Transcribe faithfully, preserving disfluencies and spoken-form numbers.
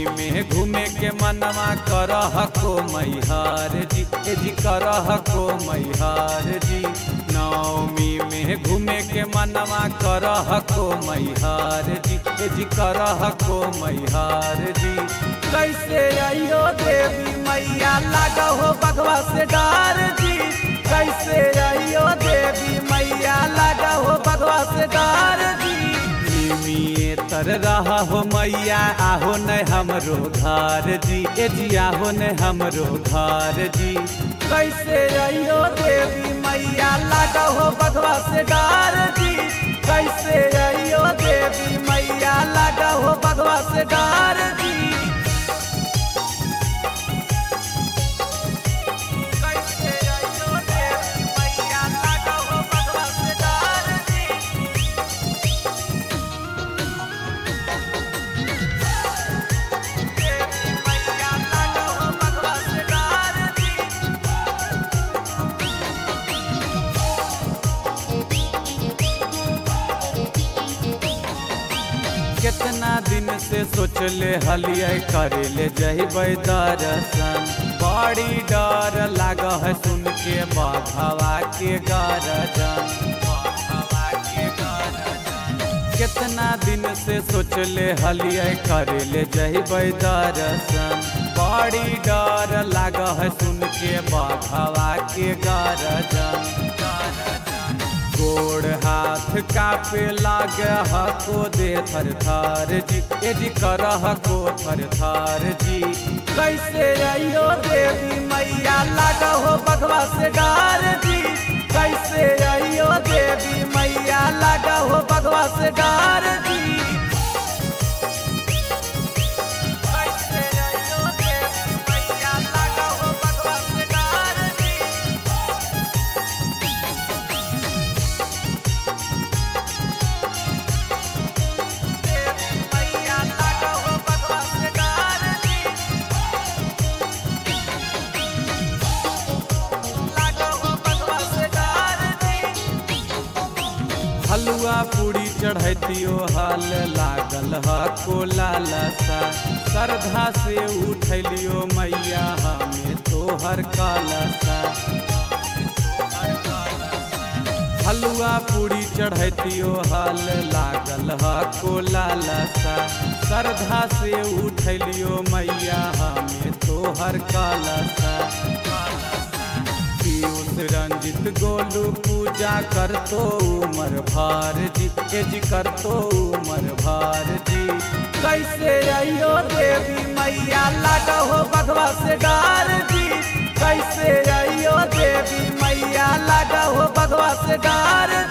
में घूमे के मनवा करह को मैहर जी, ए जी करह को मैहर जी। नवमी में घूमे के मनवा करह को मैहर जी, ए जी करह को मैहर जी। कैसे आइयो देवी मैया लागा हो बगवा से डार जी, कैसे आइयो देवी मैया लागा हो बगवा से डार जी। निमिये तर रहा हो मैया आहो न हमरो घर जी, ए जी आहो न हमरो घर जी। कैसे आइयो देवी मैया लागा हो बगवा से डार जी, कैसे आइयो देवी मैया लागा हो बगवा से डार जी। कितना दिन से सोचले हलिए करे ले जहिबै दर्शन, बड़ी डर लाग है सुन के बाघवा के गरजन। कितना दिन से सोचले हलिए करे ले जहिबै दर्शन, बड़ी डर लाग है सुन के बाघवा के गरजन। गोड़ हाथ कापे लागे हको दे थर थर जी, ए जी करह को थर थर जी। कैसे आइयो देवी मैया लागा हो बगवा से डार जी, कैसे आइयो देवी मैया लागा हो बगवा से डार जी। हलुआ पूरी चढ़ैतियो हाल लागल हको लालसा, श्रद्धा से उठैलियो मैया हमें तोहर कलसा। हलुआ पूरी चढ़ैतियो हाल लागल हको लालसा, श्रद्धा से उठैलियो मैया हमें तोहर कलसा। रंजित गोलू पूजा करतो उमर भार जी, ए जी करतो उमर भार जी। कैसे आइयो देवी मैया लागा हो बगवा से डार जी, कैसे आइयो देवी मैया लागा हो बगवा से डार